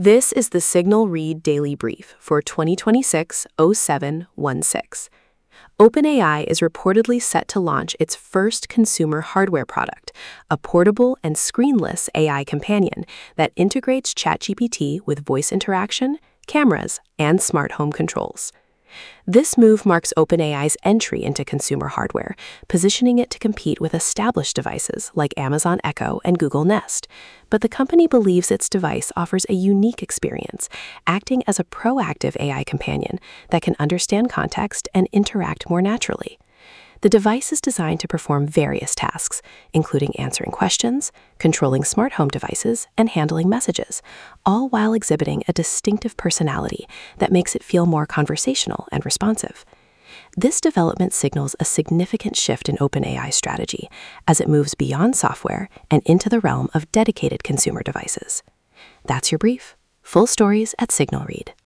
This is the Signal Read Daily Brief for 2026-07-16. OpenAI is reportedly set to launch its first consumer hardware product, a portable and screenless AI companion that integrates ChatGPT with voice interaction, cameras, and smart home controls. This move marks OpenAI's entry into consumer hardware, positioning it to compete with established devices like Amazon Echo and Google Nest. But the company believes its device offers a unique experience, acting as a proactive AI companion that can understand context and interact more naturally. The device is designed to perform various tasks, including answering questions, controlling smart home devices, and handling messages, all while exhibiting a distinctive personality that makes it feel more conversational and responsive. This development signals a significant shift in OpenAI's strategy as it moves beyond software and into the realm of dedicated consumer devices. That's your brief. Full stories at Signal Read.